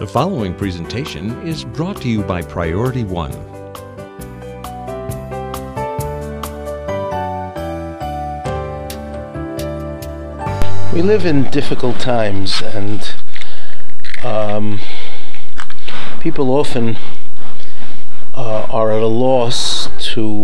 The following presentation is brought to you by Priority One. We live in difficult times, and people often are at a loss to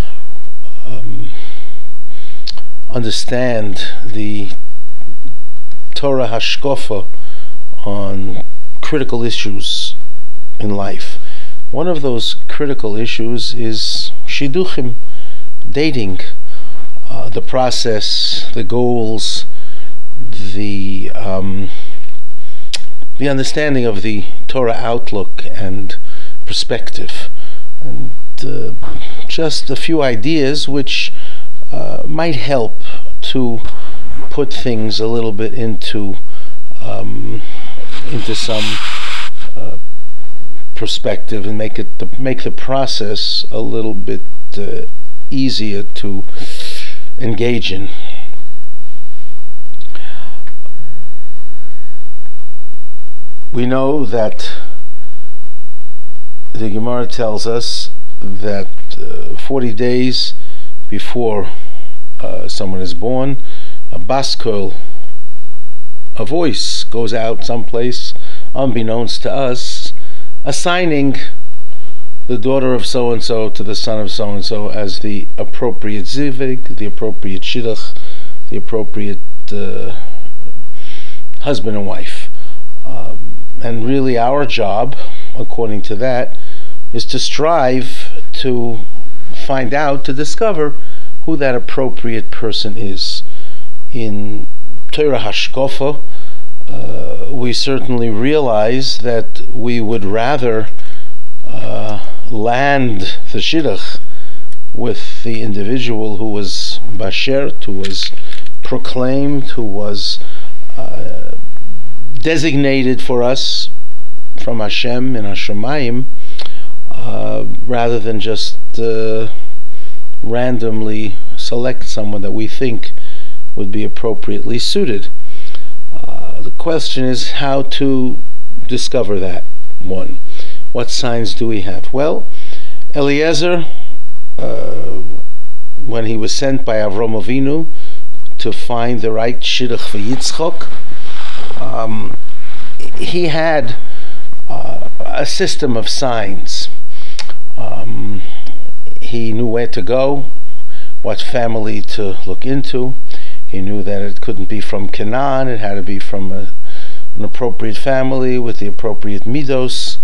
understand the Torah hashkofa on critical issues in life. One of those critical issues is shidduchim, dating, the process, the goals, the understanding of the Torah outlook and perspective, and just a few ideas which might help to put things a little bit into some perspective and make the process a little bit easier to engage in. We know that the Gemara tells us that 40 days before someone is born, a bas kol, a voice goes out someplace, unbeknownst to us, assigning the daughter of so-and-so to the son of so-and-so as the appropriate zivig, the appropriate shidduch, the appropriate husband and wife. And really our job, according to that, is to strive to find out, to discover who that appropriate person is. In Torah hashkofa, we certainly realize that we would rather land the shidduch with the individual who was bashert, who was proclaimed, who was designated for us from Hashem in Hashemayim, rather than just randomly select someone that we think would be appropriately suited. The question is how to discover that one. What signs do we have? Well, Eliezer, when he was sent by Avram Avinu to find the right shidduch for Yitzchok, he had a system of signs. He knew where to go, what family to look into. He knew that it couldn't be from Canaan, it had to be from an appropriate family with the appropriate midos.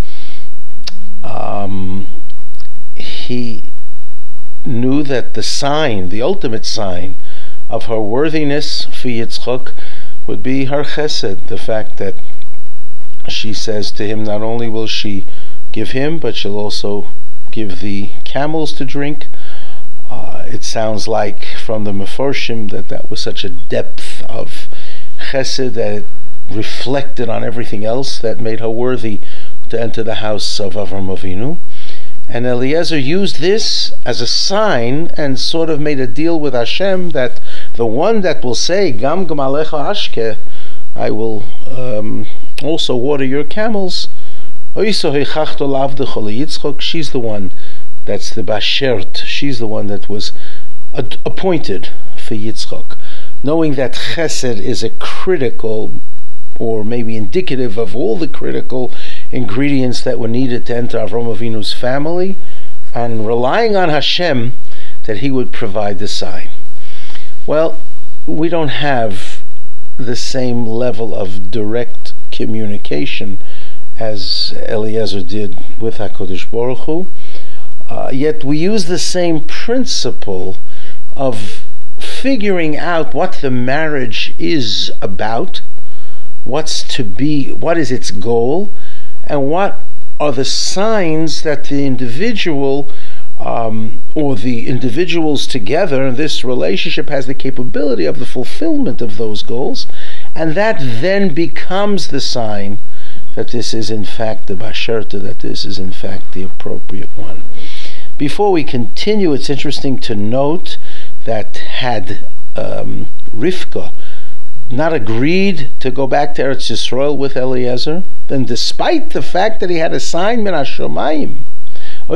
He knew that the sign, the ultimate sign of her worthiness for Yitzchok would be her chesed, the fact that she says to him, not only will she give him, but she'll also give the camels to drink. It sounds like from the Meforshim that was such a depth of chesed that it reflected on everything else that made her worthy to enter the house of Avram Avinu. And Eliezer used this as a sign and sort of made a deal with Hashem that the one that will say, Gam Gamalecha Ashke, I will also water your camels, she's the one that's the bashert, she's the one that was appointed for Yitzchok. Knowing that chesed is a critical, or maybe indicative of all the critical ingredients that were needed to enter Avram Avinu's family, and relying on Hashem that he would provide the sign. Well, we don't have the same level of direct communication as Eliezer did with HaKadosh Baruch Hu, yet we use the same principle of figuring out what the marriage is about, what's to be, what is its goal, and what are the signs that the individual or the individuals together in this relationship has the capability of the fulfillment of those goals, and that then becomes the sign that this is in fact the basherta, that this is in fact the appropriate one. Before we continue, it's interesting to note that had Rivka not agreed to go back to Eretz Yisrael with Eliezer, then despite the fact that he had a sign min hashomayim, the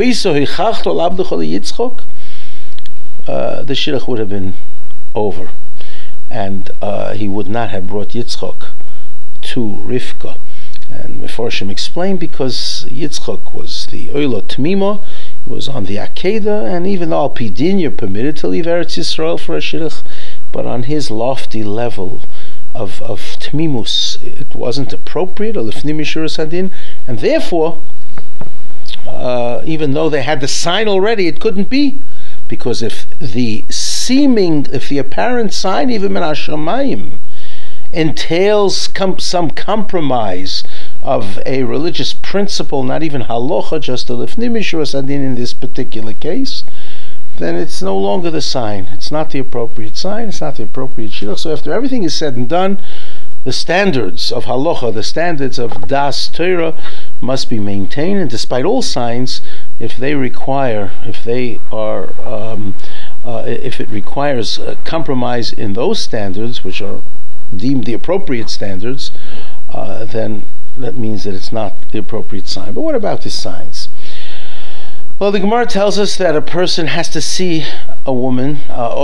shidduch would have been over, and he would not have brought Yitzchok to Rivka. And Mefarshim explained because Yitzchok was the Oilo Tmimo, was on the Akedah, and even though Al Pidin you're permitted to leave Eretz Yisrael for a shidduch, but on his lofty level of Tmimus, it wasn't appropriate, or Lifnim Mishuras Hadin, and therefore, even though they had the sign already, it couldn't be, because if the apparent sign, even min hashamayim, entails some compromise of a religious principle, not even halacha, just a lifnim mishuras hadin in this particular case, then it's no longer the sign. It's not the appropriate sign. It's not the appropriate shidduch. So after everything is said and done, the standards of halacha, the standards of das Torah, must be maintained. And despite all signs, if it requires a compromise in those standards, which are deemed the appropriate standards, then that means that it's not the appropriate sign. But what about the signs? Well, the Gemara tells us that a person has to see a woman,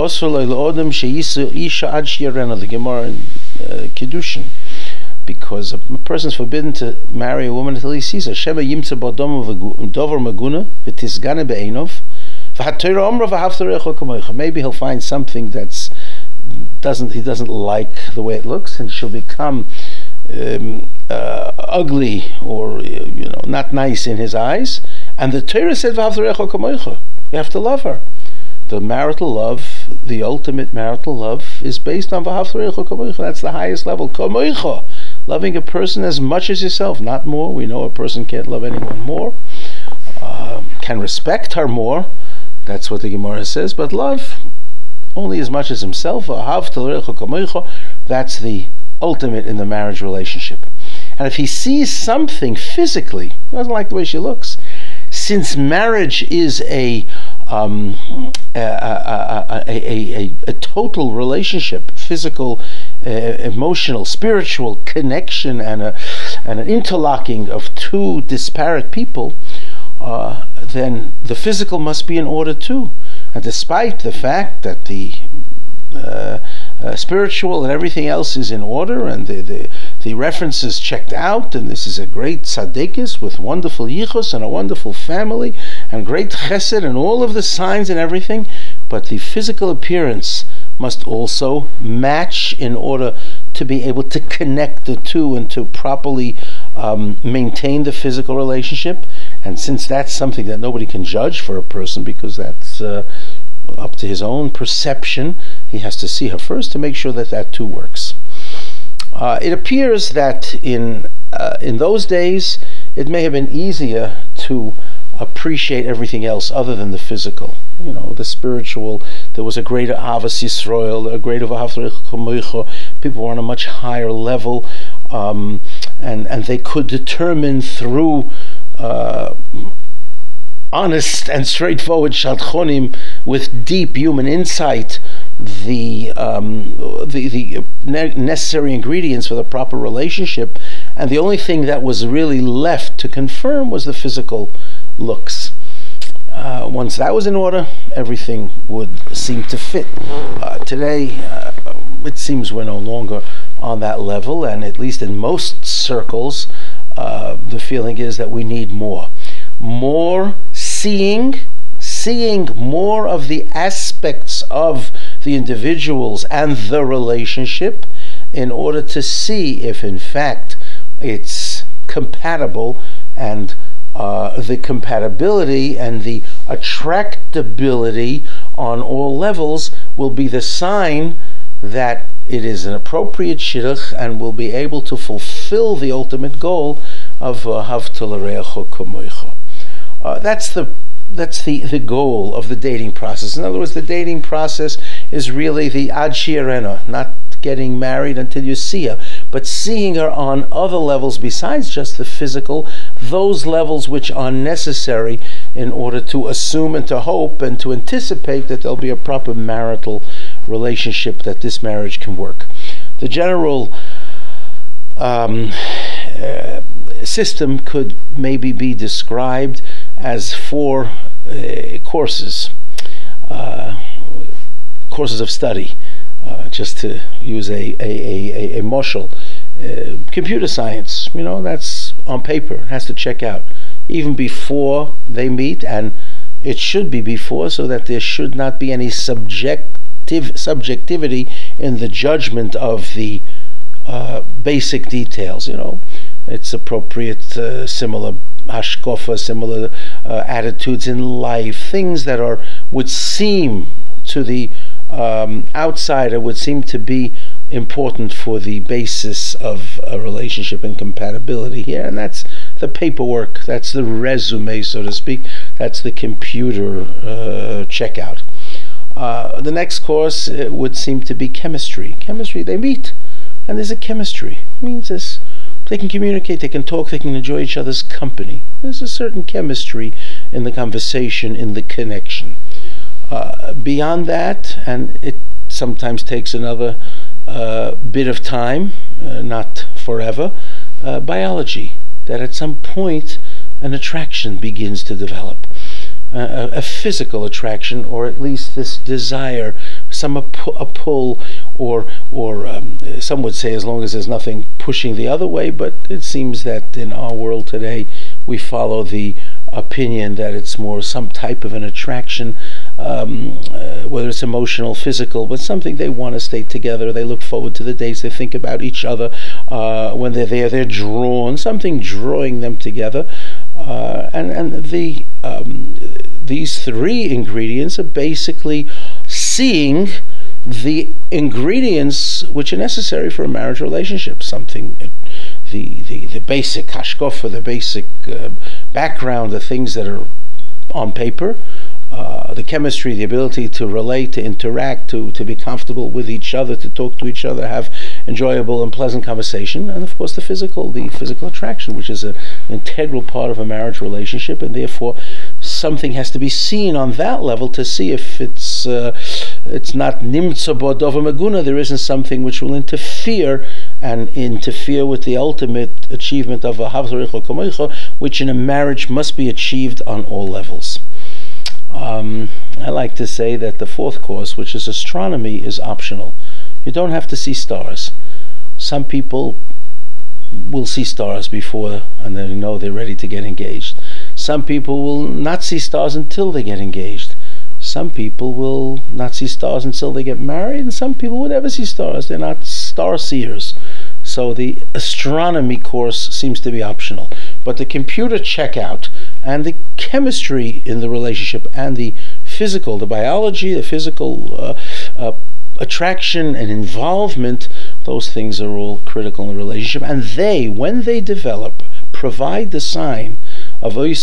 the Gemara in Kiddushin, because a person is forbidden to marry a woman until he sees her. Maybe he'll find something he doesn't like the way it looks, and she'll become ugly or not nice in his eyes. And the Torah said, you have to love her. The marital love, the ultimate marital love, is based on that's the highest level. Loving a person as much as yourself, not more. We know a person can't love anyone more, can respect her more. That's what the Gemara says. But love only as much as himself. That's the ultimate in the marriage relationship. And if he sees something physically, he doesn't like the way she looks, since marriage is a total relationship, physical, emotional, spiritual connection, and an interlocking of two disparate people, then the physical must be in order too. And despite the fact that the spiritual and everything else is in order, and the references checked out, and this is a great tzadikis with wonderful yichus and a wonderful family and great chesed and all of the signs and everything, but the physical appearance must also match in order to be able to connect the two and to properly maintain the physical relationship. And since that's something that nobody can judge for a person, because that's up to his own perception, he has to see her first to make sure that too works. It appears that in those days it may have been easier to appreciate everything else other than the physical. The spiritual. There was a greater Avas Yisrael, a greater V'Havtrecha. People were on a much higher level, and they could determine through honest and straightforward shadchonim with deep human insight the necessary ingredients for the proper relationship, and the only thing that was really left to confirm was the physical looks. Once that was in order, everything would seem to fit. Today, it seems we're no longer on that level, and at least in most circles, the feeling is that we need more seeing more of the aspects of the individuals and the relationship in order to see if in fact it's compatible, and the compatibility and the attractability on all levels will be the sign that it is an appropriate shidduch and will be able to fulfill the ultimate goal of Havta l'reacho kamoicha. That's the goal of the dating process. In other words, the dating process is really the ad shi'arena, not getting married until you see her, but seeing her on other levels besides just the physical, those levels which are necessary in order to assume and to hope and to anticipate that there'll be a proper marital relationship, that this marriage can work. The general system could maybe be described as 4 courses of study, just to use a marshal. Computer science, that's on paper, it has to check out even before they meet, and it should be before, so that there should not be any subjectivity in the judgment of the basic details. It's appropriate, similar hashkofa, similar attitudes in life, things that would seem to the outsider would seem to be important for the basis of a relationship and compatibility here, and that's the paperwork, that's the resume, so to speak, that's the computer checkout. The next course would seem to be chemistry. They meet, and there's a chemistry. It means this. They can communicate, they can talk, they can enjoy each other's company. There's a certain chemistry in the conversation, in the connection. Beyond that, and it sometimes takes another bit of time, not forever, biology, that at some point an attraction begins to develop. A physical attraction, or at least this desire, a pull, or some would say, as long as there's nothing pushing the other way. But it seems that in our world today, we follow the opinion that it's more some type of an attraction, whether it's emotional, physical, but something they want to stay together. They look forward to the days. They think about each other. When they're there, they're drawn. Something drawing them together. And these 3 ingredients are basically seeing the ingredients which are necessary for a marriage relationship. Something, the basic hashkofa, the basic background, the things that are on paper, the chemistry, the ability to relate, to interact, to be comfortable with each other, to talk to each other, have enjoyable and pleasant conversation, and of course the physical attraction, which is an integral part of a marriage relationship, and therefore something has to be seen on that level to see if it's not nimtza b'adova meguna. There isn't something which will interfere with the ultimate achievement of a havzaricho kamoicha, which in a marriage must be achieved on all levels. I like to say that the 4th course, which is astronomy, is optional. You don't have to see stars. Some people will see stars before, and they know they're ready to get engaged. Some people will not see stars until they get engaged. Some people will not see stars until they get married, and some people would never see stars. They're not star seers. So the astronomy course seems to be optional. But the computer checkout and the chemistry in the relationship and the physical, the biology, the physical attraction and involvement, those things are all critical in a relationship. And they, when they develop, provide the sign of the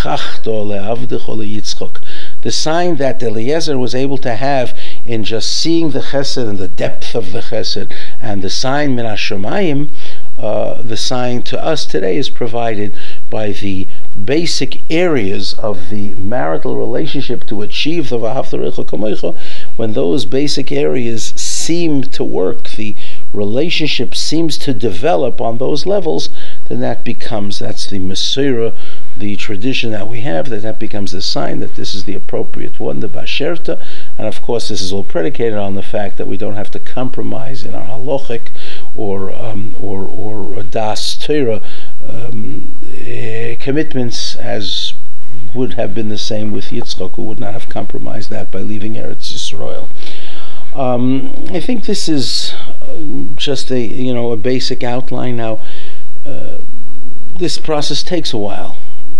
sign that Eliezer was able to have in just seeing the chesed and the depth of the chesed, and the sign min hashamayim, the sign to us today is provided by the basic areas of the marital relationship to achieve the v'ahavta l'recha kamocha. When those basic areas seem to work, the relationship seems to develop on those levels, then that's the Mesorah, the tradition that we have, that becomes the sign that this is the appropriate one, the Basherta. And of course this is all predicated on the fact that we don't have to compromise in our halachic or das Torah commitments, as would have been the same with Yitzchak, who would not have compromised that by leaving Eretz Yisrael. I think this is just a basic outline. Now, this process takes a while.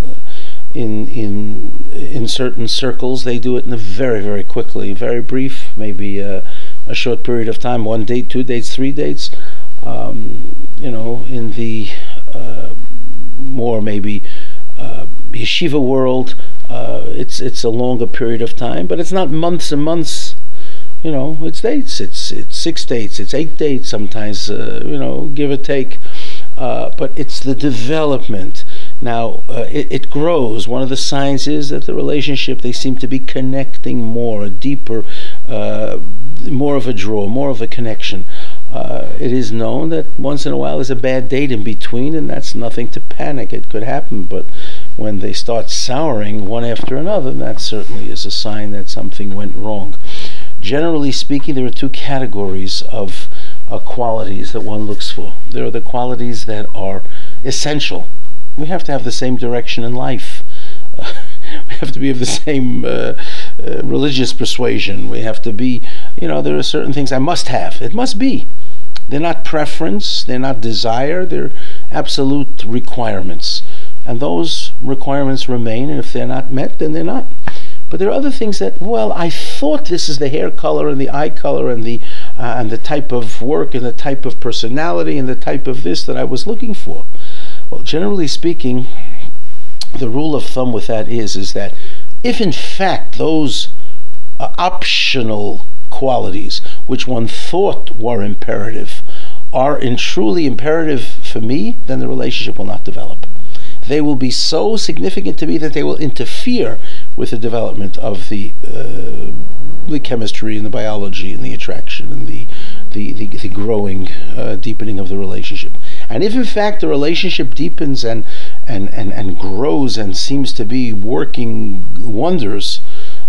In certain circles, they do it in a very, very quickly, very brief, maybe a short period of time, 1 date, 2 dates, 3 dates. In the more maybe yeshiva world, it's a longer period of time, but it's not months and months. It's dates. It's 6 dates. It's 8 dates sometimes. Give or take. But it's the development. Now it grows. One of the signs is that the relationship, they seem to be connecting more, deeper, more of a draw, more of a connection. It is known that once in a while there's a bad date in between, and that's nothing to panic. It could happen, but when they start souring one after another, that certainly is a sign that something went wrong. Generally speaking, there are two categories of qualities that one looks for. There are the qualities that are essential. We have to have the same direction in life. We have to be of the same religious persuasion. We have to be, there are certain things I must have. It must be. They're not preference, they're not desire, they're absolute requirements. And those requirements remain, and if they're not met, then they're not. But there are other things that, I thought this is the hair color and the eye color and the type of work and the type of personality and the type of this that I was looking for. Well, generally speaking, the rule of thumb with that is that if in fact those optional qualities which one thought were imperative are in truly imperative for me, then the relationship will not develop. They will be so significant to me that they will interfere with the development of the chemistry and the biology and the attraction and the growing, deepening of the relationship. And if in fact the relationship deepens and grows and seems to be working wonders,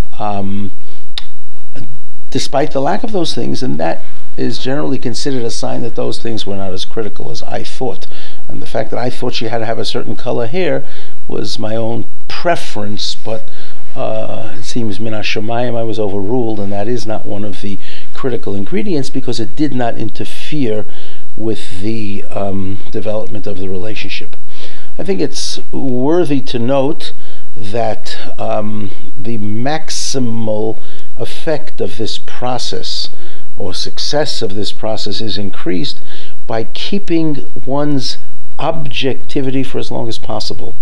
despite the lack of those things, and that is generally considered a sign that those things were not as critical as I thought. And the fact that I thought she had to have a certain color hair was my own preference, but it seems min hashamayim I was overruled, and that is not one of the critical ingredients because it did not interfere with the development of the relationship. I think it's worthy to note that the maximal effect of this process or success of this process is increased by keeping one's objectivity for as long as possible.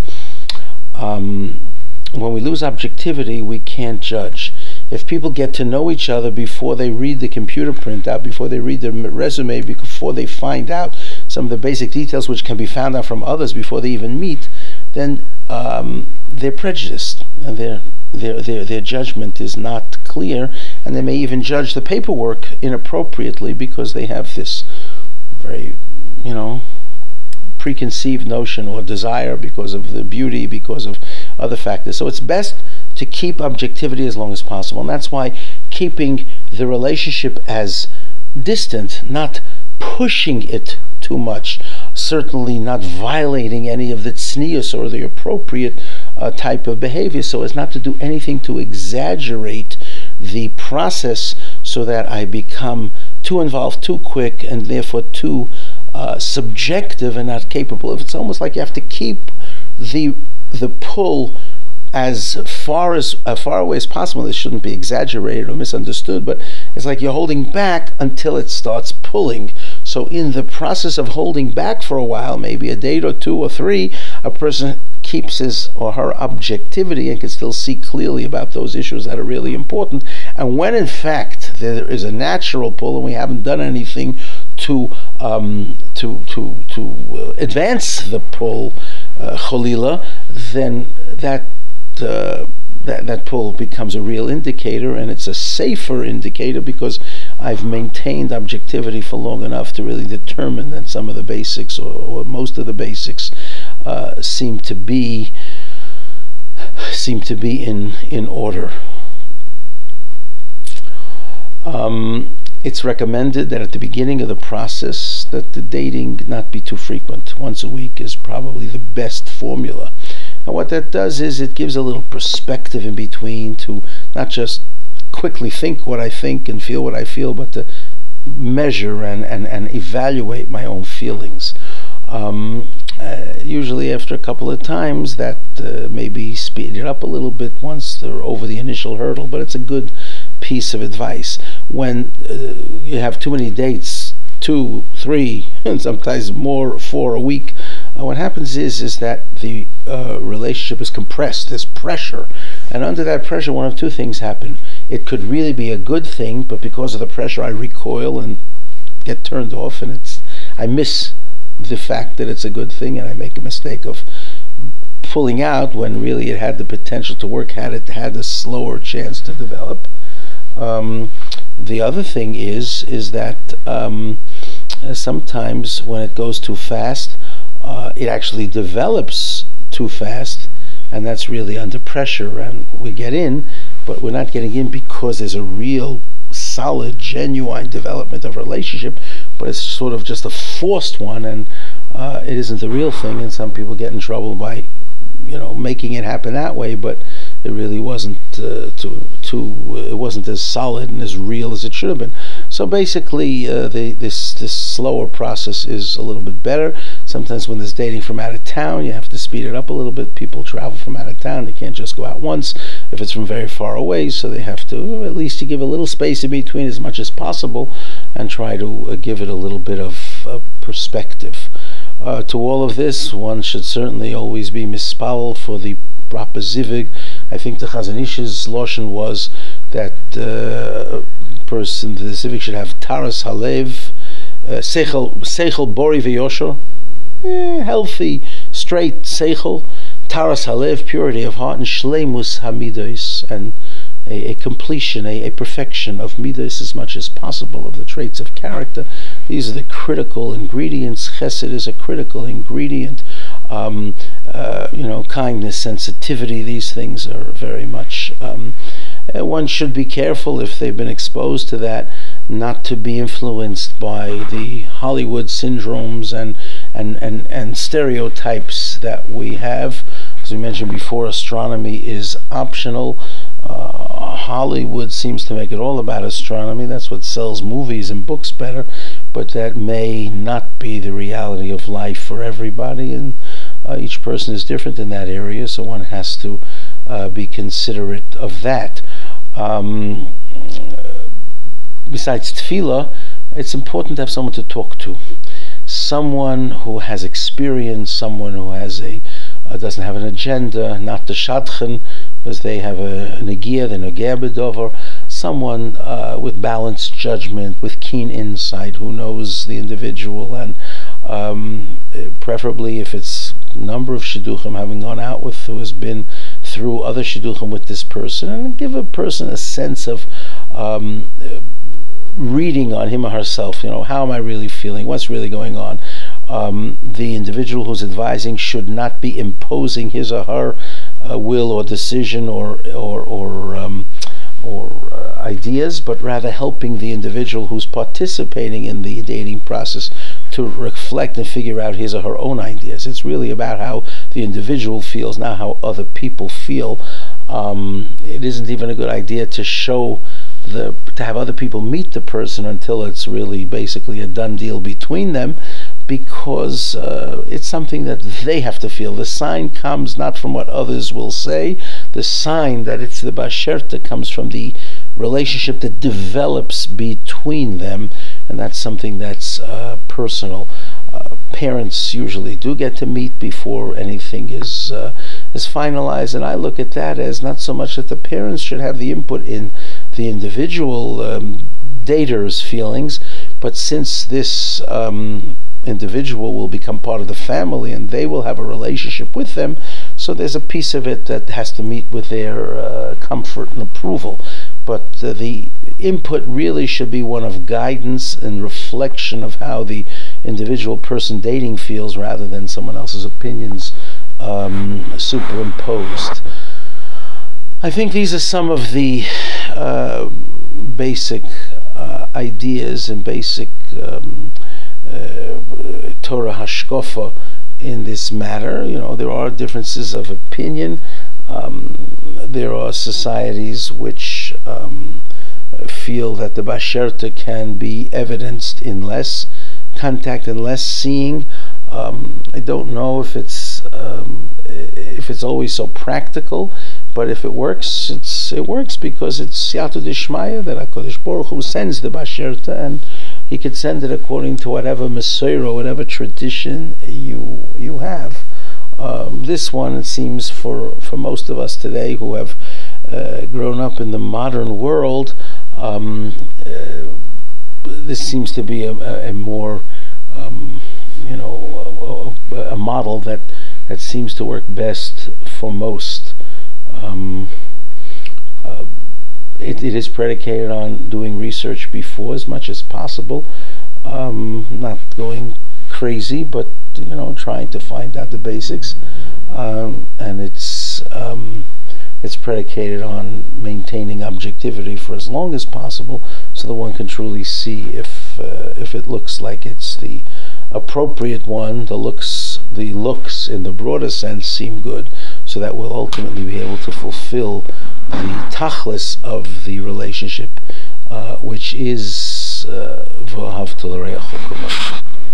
When we lose objectivity, we can't judge. If people get to know each other before they read the computer printout, before they read the resume, before they find out some of the basic details which can be found out from others before they even meet, then they're prejudiced and their judgment is not clear, and they may even judge the paperwork inappropriately because they have this very, preconceived notion or desire because of the beauty, because of other factors. So it's best to keep objectivity as long as possible, and that's why keeping the relationship as distant, not pushing it too much, certainly not violating any of the tznius or the appropriate type of behavior, so as not to do anything to exaggerate the process so that I become too involved too quick and therefore too subjective and not capable of. It's almost like you have to keep the pull as far away as possible. This shouldn't be exaggerated or misunderstood, but it's like you're holding back until it starts pulling. So in the process of holding back for a while, maybe a date or two or three, a person keeps his or her objectivity and can still see clearly about those issues that are really important. And when in fact there is a natural pull and we haven't done anything to advance the pull, cholila, then that pull becomes a real indicator, and it's a safer indicator because I've maintained objectivity for long enough to really determine that some of the basics or most of the basics seem to be in order. It's recommended that at the beginning of the process that the dating not be too frequent. Once a week is probably the best formula. And what that does is it gives a little perspective in between to not just quickly think what I think and feel what I feel, but to measure and evaluate my own feelings. Usually after a couple of times that maybe speed it up a little bit once they're over the initial hurdle, but it's a good piece of advice. When you have too many dates, 2, 3, and sometimes more, 4 a week, what happens is that the relationship is compressed. There's pressure, and under that pressure, one of two things happen. It could really be a good thing, but because of the pressure, I recoil and get turned off, and I miss the fact that it's a good thing, and I make a mistake of pulling out when really it had the potential to work, had a slower chance to develop. The other thing is that sometimes when it goes too fast, it actually develops too fast, and that's really under pressure, and we get in, but we're not getting in because there's a real solid, genuine development of a relationship, but it's sort of just a forced one, and it isn't the real thing, and some people get in trouble by making it happen that way, but it really wasn't it wasn't as solid and as real as it should have been. So basically, this slower process is a little bit better. Sometimes when there's dating from out of town, you have to speed it up a little bit. People travel from out of town; they can't just go out once if it's from very far away. So they have to at least give a little space in between as much as possible, and try to give it a little bit of perspective. To all of this, one should certainly always be mispal for the Brapa Zivig. I think the Chazon Ish's lashon was that the Zivig should have Taras Halev, Seichel Bori V'Yosher, healthy, straight Seichel, Taras Halev, purity of heart, and Shleimus Hamidos, and a completion, a perfection of midos as much as possible, of the traits of character. These are the critical ingredients. Chesed is a critical ingredient. Kindness, sensitivity, these things are very much, one should be careful if they've been exposed to that, not to be influenced by the Hollywood syndromes and stereotypes that we have. As we mentioned before, astronomy is optional. Hollywood seems to make it all about astronomy. That's what sells movies and books better, but that may not be the reality of life for everybody, and each person is different in that area, so one has to be considerate of that. Besides tefillah, it's important to have someone to talk to, someone who has experience, someone who has doesn't have an agenda, not the shadchan, because they have a negia, the negia bedover, someone with balanced judgment, with keen insight, who knows the individual, and preferably if it's a number of shidduchim having gone out with, who has been through other shidduchim with this person, and give a person a sense of reading on him or herself. How am I really feeling? What's really going on? The individual who's advising should not be imposing his or her will or decision or ideas, but rather helping the individual who's participating in the dating process to reflect and figure out his or her own ideas. It's really about how the individual feels, not how other people feel. It isn't even a good idea to have other people meet the person until it's really basically a done deal between them, because it's something that they have to feel. The sign comes not from what others will say. The sign that it's the basherta comes from the relationship that develops between them, and that's something that's personal. Parents usually do get to meet before anything is finalized, and I look at that as not so much that the parents should have the input in the individual dater's feelings, but since this individual will become part of the family and they will have a relationship with them, so there's a piece of it that has to meet with their comfort and approval. But the input really should be one of guidance and reflection of how the individual person dating feels, rather than someone else's opinions superimposed. I think these are some of the basic ideas and basic Torah hashkofa in this matter. There are differences of opinion. There are societies which feel that the basherta can be evidenced in less contact and less seeing. I don't know if it's always so practical, but if it works, it works because it's Siyata Dishmaya that HaKadosh Baruch Hu sends the basherta, and He could send it according to whatever Mesorah, whatever tradition you have. This one, it seems, for most of us today who have grown up in the modern world, this seems to be a more a model that seems to work best for most. It is predicated on doing research before as much as possible. Not going crazy, but trying to find out the basics, and it's predicated on maintaining objectivity for as long as possible, so that one can truly see if it looks like it's the appropriate one. The looks in the broader sense seem good, so that we'll ultimately be able to fulfill the tachlis of the relationship, which is v'ahavta l'reacha kamocha.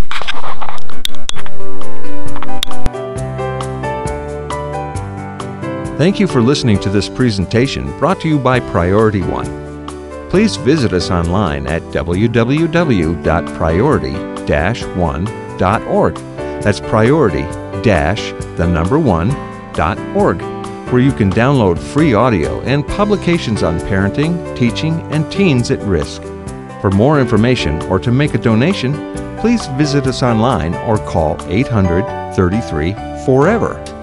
Thank you for listening to this presentation brought to you by Priority One. Please visit us online at www.priority-1.org. That's priority-1.org, where you can download free audio and publications on parenting, teaching, and teens at risk. For more information or to make a donation, please visit us online or call 800-33-FOREVER.